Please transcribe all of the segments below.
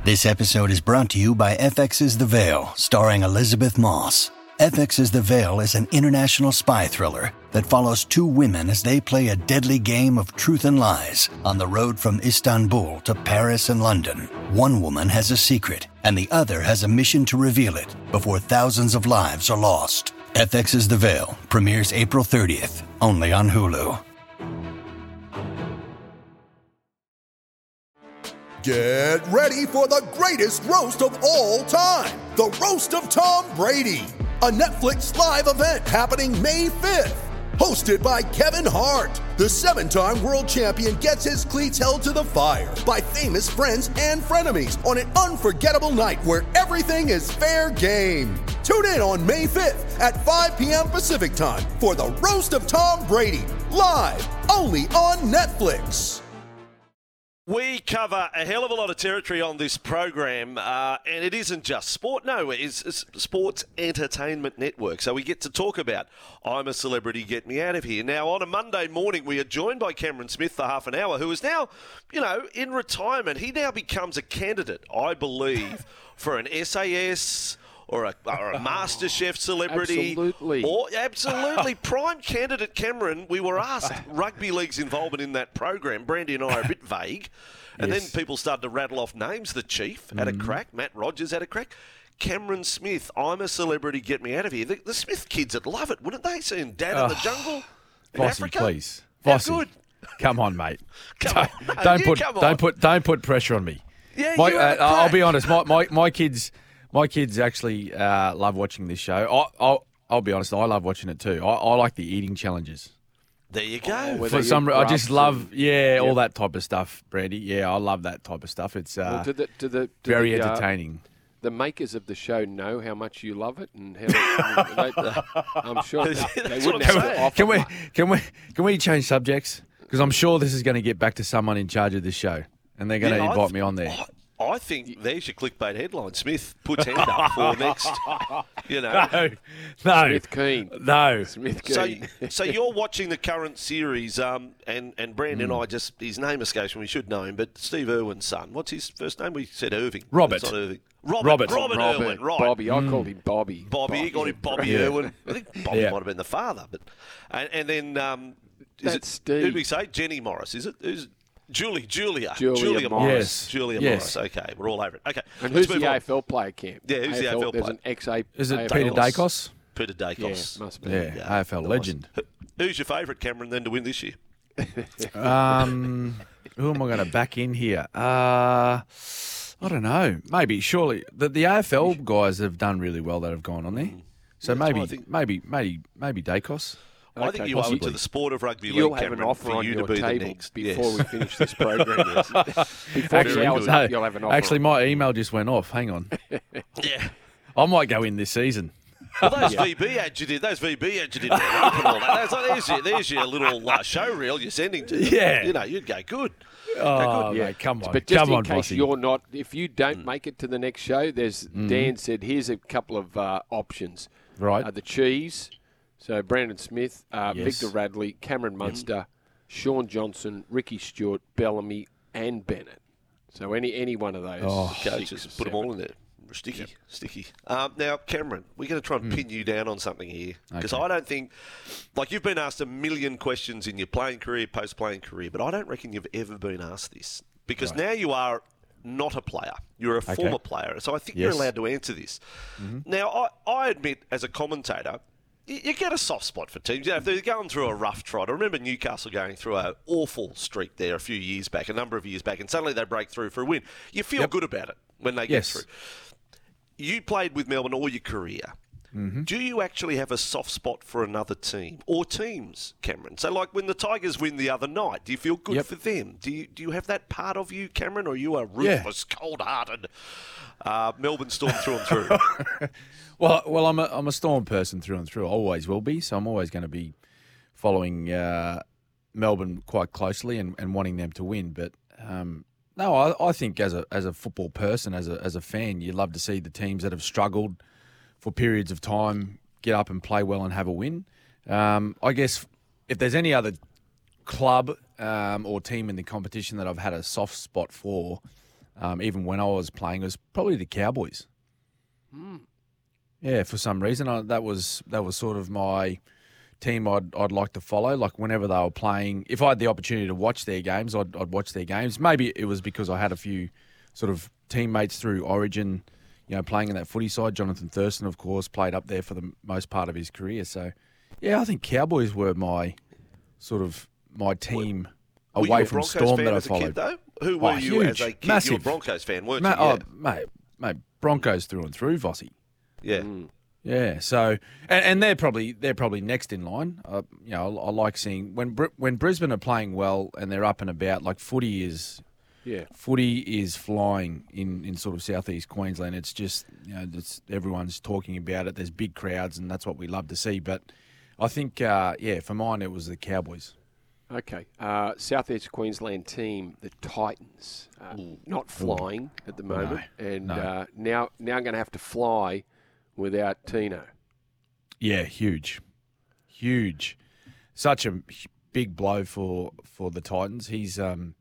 This episode is brought to you by FX's The Veil, starring Elizabeth Moss. FX's The Veil is an international spy thriller that follows two women as they play a deadly game of truth and lies on the road from Istanbul to Paris and London. One woman has a secret, and the other has a mission to reveal it before thousands of lives are lost. FX's The Veil premieres April 30th, only on Hulu. Get ready for the greatest roast of all time, the Roast of Tom Brady, a Netflix live event happening May 5th. Hosted by Kevin Hart, the 7-time world champion gets his cleats held to the fire by famous friends and frenemies on an unforgettable night where everything is fair game. Tune in on May 5th at 5 p.m. Pacific time for the Roast of Tom Brady, live only on Netflix. We cover a hell of a lot of territory on this program, and it isn't just sport. No, it's Sports Entertainment Network. So we get to talk about I'm a Celebrity, Get Me Out of Here. Now, on a Monday morning, we are joined by Cameron Smith for half an hour, who is now, in retirement. He now becomes a candidate, I believe, for an SAS or a MasterChef celebrity. Absolutely. Prime candidate, Cameron. We were asked rugby league's involvement in that program. Brandy and I are a bit vague. And then people started to rattle off names. The Chief had a crack. Matt Rogers had a crack. Cameron Smith, I'm a Celebrity, Get Me Out of Here. The Smith kids would love it, wouldn't they? Seeing Dad in the jungle in Africa. Please. How good. Come on, mate. Come Don't put pressure on me. Yeah, I'll be honest. My kids actually love watching this show. I'll be honest. I love watching it too. I like the eating challenges. There you go. I just love all that type of stuff, Brandy. Yeah, I love that type of stuff. It's very entertaining. The makers of the show know how much you love it, and how I'm sure they wouldn't have to offer. Can we change subjects? Because I'm sure this is going to get back to someone in charge of this show, and they're going to invite me on there. I think there's your clickbait headline. Smith puts hand up for next, No. Smith Keen. No. Smith Keen. So you're watching the current series, and Brandon and I his name escapes me, we should know him, but Steve Irwin's son. What's his first name? We said Irving. Robert. It's not Irving. Robert Irwin, right. Bobby. I called him Bobby. Bobby, you got him Bobby Irwin. I think Bobby might have been the father. But and then, is it Steve. Who did we say? Jenny Morris, is it? Who's Julia Morris. Yes. Julia Yes. Morris. Okay, we're all over it. Okay. And who's the AFL player, Cam? Yeah, who's the AFL There's player? an ex-A. Is it Peter Dacos? Peter Dacos. Yeah, must be. Yeah, AFL legend. Who's your favourite, Cameron, then, to win this year? Who am I going to back in here? I don't know. Maybe, surely. The AFL guys have done really well that have gone on there. So maybe Dacos. I think you owe it to the sport of rugby league, You'll have Cameron, an offer for on you your to be the table next. before we finish this program. Before the hour's up, you'll have an offer. Actually, my email just went off. Hang on. Yeah. I might go in this season. Well, those VB ads you did, and all that. There's your little show reel you're sending to them. Yeah. You'd go good. Oh, mate, come on. But just come in on, case bossy. you're not, if you don't make it to the next show, Dan said, here's a couple of options. Right. The Cheese, so Brandon Smith, Victor Radley, Cameron Munster, Sean Johnson, Ricky Stewart, Bellamy, and Bennett. So any one of those. Coaches, put them all in there. Sticky. Now, Cameron, we're going to try and pin you down on something here because I don't think, you've been asked a million questions in your playing career, post-playing career, but I don't reckon you've ever been asked this because now you are not a player. You're a former player, so I think you're allowed to answer this. Now, I admit, as a commentator, you get a soft spot for teams. If they're going through a rough trot, I remember Newcastle going through an awful streak there a number of years back, and suddenly they break through for a win. You feel good about it when they get through. You played with Melbourne all your career. Do you actually have a soft spot for another team or teams, Cameron? So, when the Tigers win the other night, do you feel good for them? Do you have that part of you, Cameron, or are you a ruthless, cold-hearted Melbourne Storm through and through? Well, I'm a Storm person through and through. I always will be. So I'm always going to be following Melbourne quite closely and wanting them to win. But no, I think as a football person, as a fan, you love to see the teams that have struggled for periods of time get up and play well and have a win. I guess if there's any other club or team in the competition that I've had a soft spot for, even when I was playing, was probably the Cowboys. Yeah, for some reason, that was sort of my team I'd like to follow. Like whenever they were playing, if I had the opportunity to watch their games, I'd watch their games. Maybe it was because I had a few sort of teammates through Origin, playing in that footy side. Jonathan Thurston, of course, played up there for the most part of his career. So, yeah, I think Cowboys were my team away from Storm that I followed. Kid, though? Who were you huge, as a kid? massive. You were a Broncos fan, weren't you? Mate, Broncos through and through, Vossi. Yeah. Yeah, so and they're probably next in line. I like seeing when Brisbane are playing well and they're up and about. Like footy is flying in sort of southeast Queensland. It's just everyone's talking about it. There's big crowds and that's what we love to see. But I think for mine it was the Cowboys. Okay, southeast Queensland team, the Titans, not flying at the moment, now going to have to fly without Tino. Yeah, huge. Such a big blow for the Titans. He's,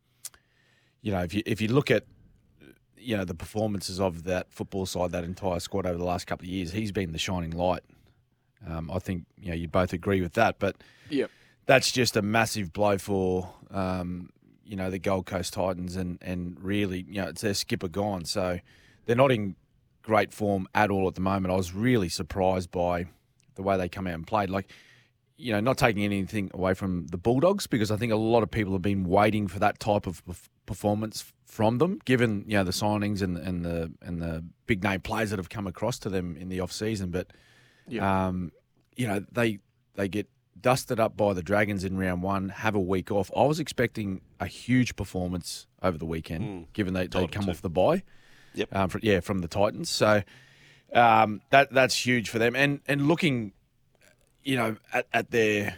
if you look at, the performances of that football side, that entire squad over the last couple of years, he's been the shining light. I think you both agree with that, but that's just a massive blow for the Gold Coast Titans, and really, it's their skipper gone, so they're not in great form at all at the moment. I was really surprised by the way they come out and played. Like, not taking anything away from the Bulldogs, because I think a lot of people have been waiting for that type of performance from them, given the signings and the big name players that have come across to them in the off season. But they get dusted up by the Dragons in round one, have a week off. I was expecting a huge performance over the weekend, given they come off the bye. Yep. From the Titans. So that's huge for them. And looking, at their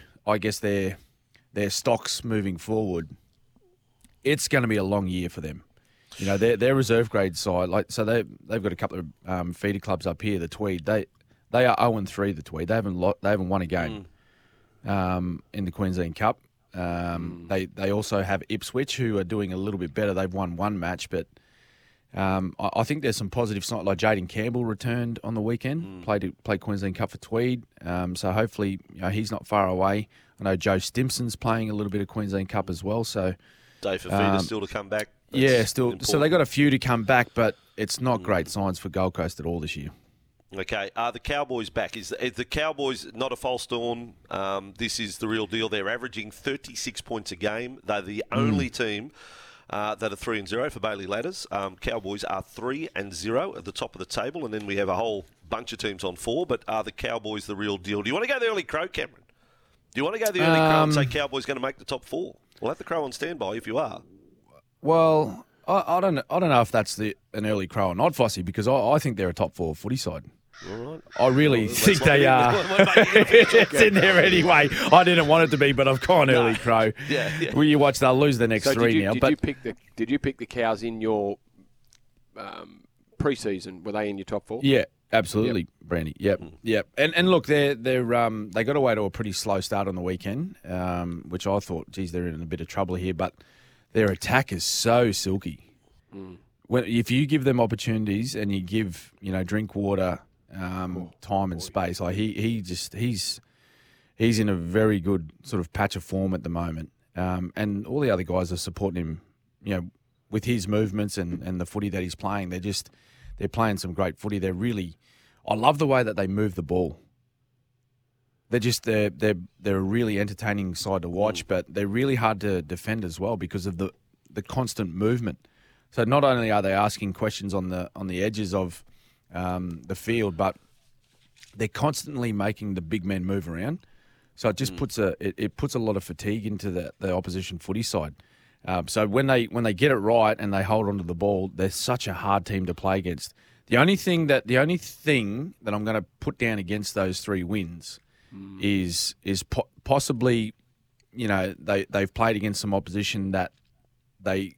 stocks moving forward, it's going to be a long year for them. Their reserve grade side, they've got a couple of feeder clubs up here. The Tweed, they are 0-3. The Tweed, they haven't won a game in the Queensland Cup. They also have Ipswich, who are doing a little bit better. They've won one match, but I think there's some positive signs. Like Jaden Campbell returned on the weekend, played Queensland Cup for Tweed. So hopefully, he's not far away. I know Joe Stimson's playing a little bit of Queensland Cup as well. So Dave Fafita still to come back. Still. Important. So they got a few to come back, but it's not great signs for Gold Coast at all this year. Okay, are the Cowboys back? Is the Cowboys not a false dawn? This is the real deal. They're averaging 36 points a game. They're the only team that are 3-0 for Bailey Ladders. Cowboys are 3-0 at the top of the table, and then we have a whole bunch of teams on 4. But are the Cowboys the real deal? Do you want to go the early crow, Cameron? Do you want to go the early crow and say Cowboys going to make the top 4? We'll have the crow on standby if you are. Well, I don't know if that's an early crow or not, Fossey, because I think they're a top 4 footy side. All right. I really think they are. It's in there anyway. I didn't want it to be, but I've gone early crow. Yeah. Well, you watch, they'll lose the next 3 now. Did you pick the Cows in your pre-season? Were they in your top 4? Yeah, absolutely, Brandy. Yep. And look, they got away to a pretty slow start on the weekend, which I thought, geez, they're in a bit of trouble here. But their attack is so silky. If you give them opportunities and you give Drinkwater time and space, like he's in a very good sort of patch of form at the moment, and all the other guys are supporting him, with his movements and the footy that he's playing. They're playing some great footy. I love the way that they move the ball. They're a really entertaining side to watch, but they're really hard to defend as well because of the constant movement. So not only are they asking questions on the edges of the field, but they're constantly making the big men move around. So it just puts a lot of fatigue into the opposition footy side. So when they get it right and they hold onto the ball, they're such a hard team to play against. The only thing that I'm going to put down against those 3 wins is possibly, they've played against some opposition that they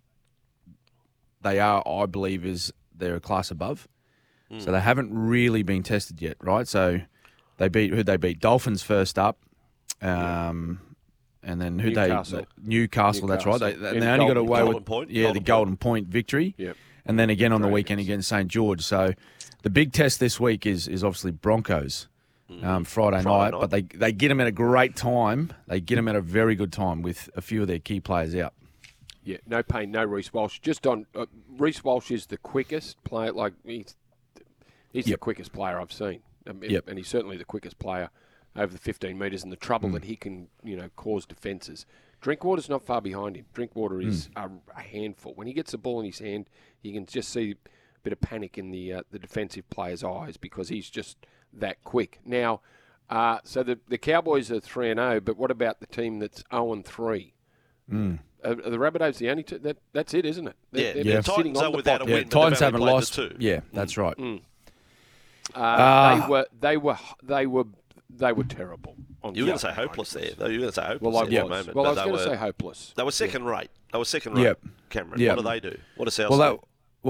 are, I believe, they're a class above. So they haven't really been tested yet, right? So they beat Dolphins first up, and then Newcastle. Newcastle. That's right. They only got away with Point. the Golden Point victory. Yep. and then again on the weekend against St. George. So the big test this week is obviously Broncos Friday night, but they get them at a great time. They get them at a very good time with a few of their key players out. Yeah, no pain, no Reece Walsh. Just on Reece Walsh is the quickest player. Like he's the quickest player I've seen, and he's certainly the quickest player over the 15 metres. And the trouble that he can, cause defences. Drinkwater's not far behind him. Drinkwater is a handful. When he gets the ball in his hand, you can just see a bit of panic in the defensive player's eyes because he's just that quick. Now, so the Cowboys are 3-0, but what about the team that's 0-3? Are the Rabbitohs the only two? That's it, isn't it? They're sitting on the bottom. Win, Titans haven't lost. Yeah, that's right. They were terrible. You were going to say hopeless there, though. You were going to say hopeless. Well, I was. I was going to say hopeless. They were second rate. Cameron. Yep. What do they do? What does South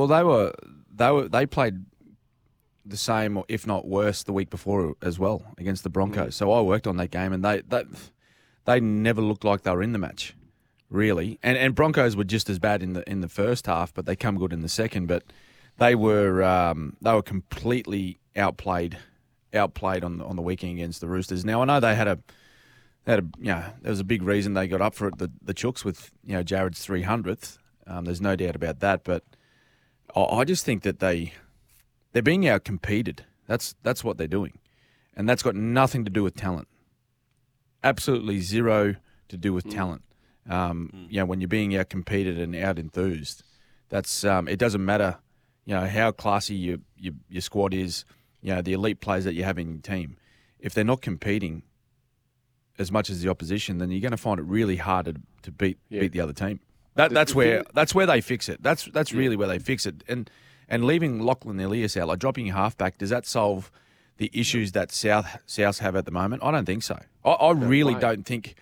do? They played the same, or if not worse, the week before as well against the Broncos. So I worked on that game, and they never looked like they were in the match, really. And Broncos were just as bad in the first half, but they come good in the second. But they were completely outplayed on the weekend against the Roosters. Now I know they had there was a big reason they got up for it. The Chooks with Jared's 300th. There's no doubt about that. But I just think that they're being out-competed. That's what they're doing. And that's got nothing to do with talent. Absolutely zero to do with talent. When you're being out-competed and out-enthused, that's it doesn't matter how classy your squad is, the elite players that you have in your team. If they're not competing as much as the opposition, then you're going to find it really hard to beat the other team. That's where they fix it. That's really where they fix it. And leaving Lachlan Ilias out, like dropping your halfback, does that solve the issues that South have at the moment? I don't think so. I really don't think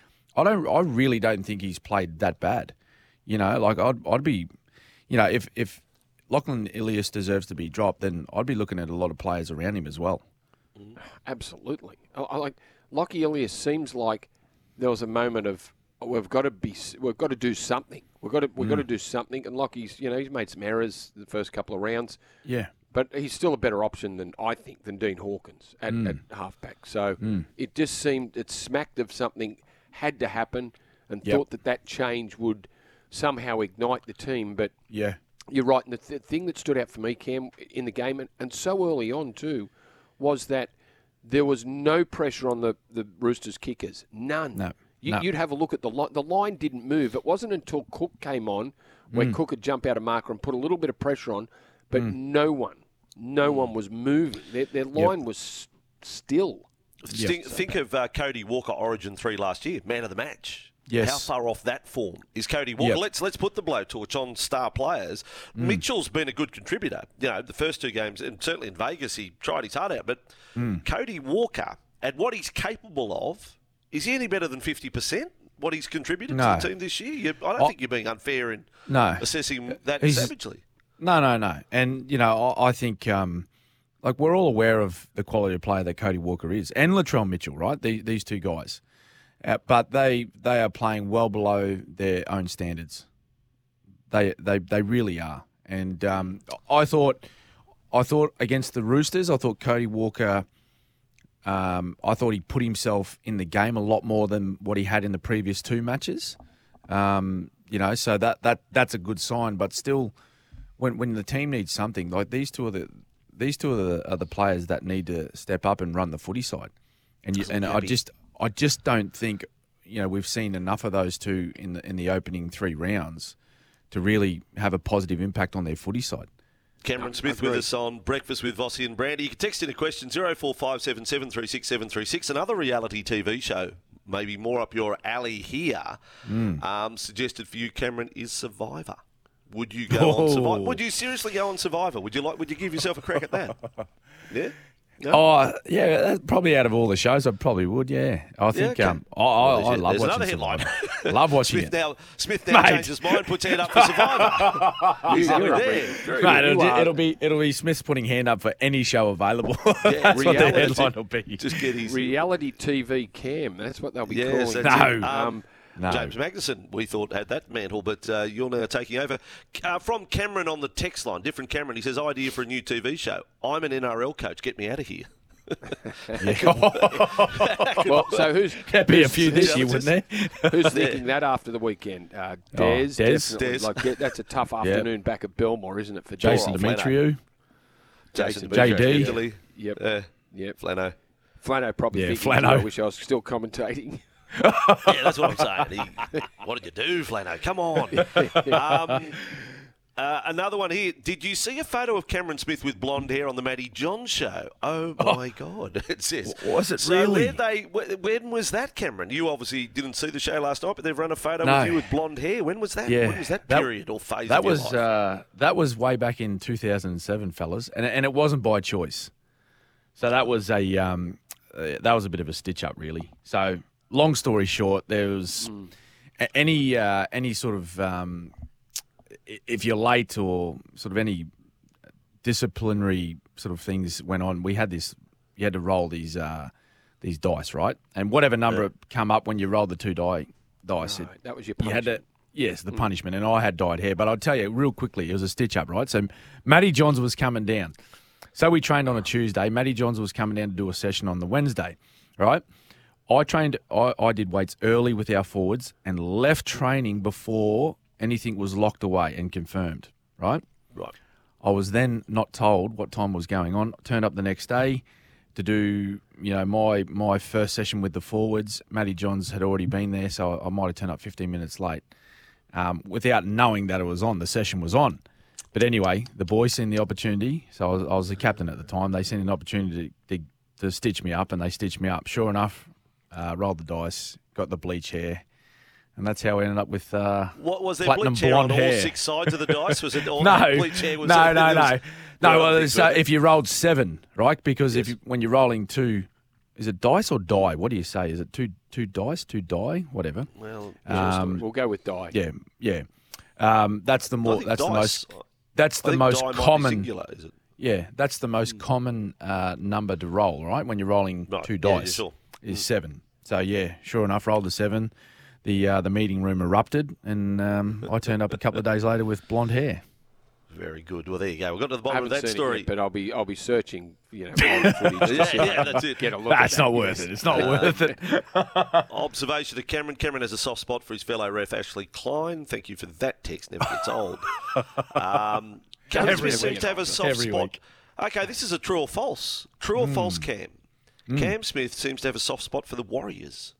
he's played that bad. I'd be, if Lachlan Ilias deserves to be dropped, then I'd be looking at a lot of players around him as well. Absolutely. I like Lachie Ilias. Seems like there was a moment of we've got to do something. We've got to do something. And Lockie's, he's made some errors the first couple of rounds. Yeah. But he's still a better option than Dean Hawkins at halfback. So it just seemed it smacked of something had to happen, and thought that change would somehow ignite the team. But you're right. And the thing that stood out for me, Cam, in the game, and so early on too, was that there was no pressure on the Roosters kickers. None. No. You'd have a look at the line. The line didn't move. It wasn't until Cook came on where Cook had jumped out of marker and put a little bit of pressure on, but no one was moving. Their line was still. Think of Cody Walker Origin 3 last year, man of the match. Yes. How far off that form is Cody Walker? Let's put the blowtorch on star players. Mitchell's been a good contributor. The first two games, and certainly in Vegas, he tried his heart out. But Cody Walker, at what he's capable of, is he any better than 50%? What he's contributed to the team this year? I don't think you're being unfair in assessing that savagely. No. And, I think, we're all aware of the quality of player that Cody Walker is. And Latrell Mitchell, right? These two guys. But they are playing well below their own standards. They really are. And I thought against the Roosters, I thought Cody Walker, I thought he put himself in the game a lot more than what he had in the previous two matches. So that's a good sign. But still, when the team needs something, like these two are the players that need to step up and run the footy side. I just don't think we've seen enough of those two in the opening three rounds to really have a positive impact on their footy side. Cameron Smith with us on Breakfast with Vossi and Brandy. You can text in a question 0457 736 736. Another reality TV show, maybe more up your alley here, suggested for you, Cameron, is Survivor. Would you go on Survivor? Would you seriously go on Survivor? Would you give yourself a crack at that? Yeah. No? Oh, yeah, probably out of all the shows, I probably would, yeah. I think I love watching Survivor. Love watching it. Smith now changes his mind, puts hand up for Survivor. It'll be Smith's putting hand up for any show available. That's what the headline will be. Just get his reality TV Cam. That's what they'll be calling it. No. James Magnuson, we thought, had that mantle, but you're now taking over. From Cameron on the text line, different Cameron, he says, idea for a new TV show. I'm an NRL coach. Get me out of here. Well, so There'd be a few this year, wouldn't there? who's thinking that after the weekend? Des. Des. Like, that's a tough afternoon back at Belmore, isn't it, for Jason Flano? Demetriou. Jason JD. Italy. Yep. Flano. Flano probably thinking, Flano. I wish I was still commentating. Yeah, that's what I'm saying. What did you do, Flano? Come on. Another one here. Did you see a photo of Cameron Smith with blonde hair on the Matty John show? Oh, my God. It says. Was it so really? When was that, Cameron? You obviously didn't see the show last night, but they've run a photo No. with you with blonde hair. When was that? Yeah. When was that period or phase that of your was life? that was way back in 2007, fellas, and it wasn't by choice. So that was a bit of a stitch up, really. So long story short, there was any sort of if you're late or sort of any disciplinary sort of things went on, we had this. You had to roll these dice, right? And whatever number come up when you rolled the two dice, That was your you had punishment. to. Yes, the punishment, and I had dyed hair. But I'll tell you real quickly, it was a stitch up, right? So Matty Johns was coming down. So we trained on a Tuesday. Matty Johns was coming down to do a session on the Wednesday, right? I did weights early with our forwards and left training before anything was locked away and confirmed, right? Right. I was then not told what time was going on. Turned up the next day to do, my first session with the forwards. Matty Johns had already been there, so I might have turned up 15 minutes late without knowing that it was on. The session was on. But anyway, the boys seen the opportunity. So I was the captain at the time. They seen an opportunity to stitch me up, and they stitched me up. Sure enough, rolled the dice, got the bleach hair. And that's how we ended up with What was there platinum bleach hair blonde on hair. all 6 sides of the dice? Was it all No, bleach hair? Was no. Well, Well, if you rolled 7, right? Because when you're rolling 2, is it dice or die? What do you say? Is it two dice, 2 die, whatever? Well, We'll go with die. Yeah. That's the more. I think That's dice, the most. That's I the think most die might be common. singular, is it? Yeah, that's the most common number to roll, right? When you're rolling Right, 2 yeah, dice, sure. is 7. So yeah, sure enough, rolled a 7. The meeting room erupted, and I turned up a couple of days later with blonde hair. Very good. Well, there you go. We got to the I bottom haven't of that seen story. it yet, but I'll be searching, old footage to see if I can that's it. get a look That's at that. not worth it. It's not worth it. Observation of Cameron. Cameron has a soft spot for his fellow ref, Ashley Klein. Thank you for that text. Never gets old. Cameron Every Smith seems week. to have a soft Every spot. week. Okay, this is a true or false. True or false, Cam? Cam Smith seems to have a soft spot for the Warriors.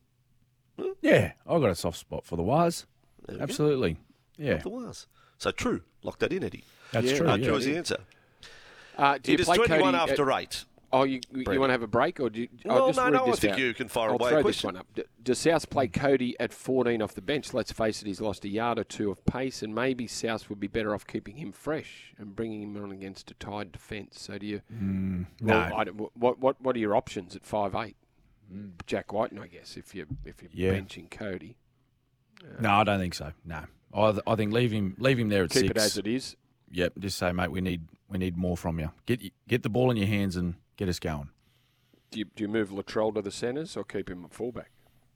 Yeah, I got a soft spot for the Waz. There we go. Absolutely. Yeah, The was. So true. Lock that in, Eddie. that's true. True is the answer. Do you It is play 21 Cody after 8. Oh, you want to have a break, or do you? Well, I'll just read I this think out. you can fire I'll away throw a this question. one up. Does South play Cody at 14 off the bench? Let's face it, he's lost a yard or 2 of pace, and maybe South would be better off keeping him fresh and bringing him on against a tied defence. So do you? No. Well, I don't, what are your options at 5'8"? Jack Whiten, I guess, if you're Yeah. benching Cody. No, I don't think so. No, I think leave him there at Keep 6. it as it is. Yep, just say, mate, we need more from you. Get the ball in your hands and get us going. Do you move Latrell to the centres or keep him at fullback?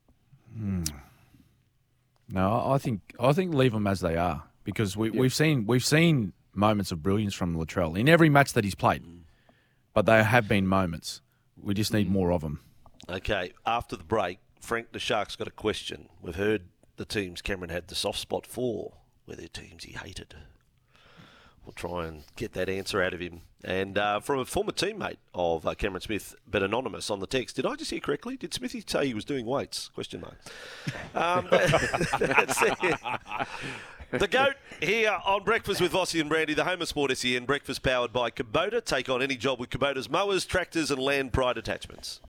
No, I think leave them as they are because we've seen moments of brilliance from Latrell in every match that he's played, but there have been moments. We just need more of them. Okay, after the break, Frank the Shark's got a question. We've heard the teams Cameron had the soft spot for were their teams he hated. We'll try and get that answer out of him. And from a former teammate of Cameron Smith, but anonymous on the text. Did I just hear correctly? Did Smithy say he was doing weights? Question mark. That's it. The GOAT here on Breakfast with Vossi and Brandy, the home of Sport SEN. Breakfast powered by Kubota. Take on any job with Kubota's mowers, tractors and land pride attachments.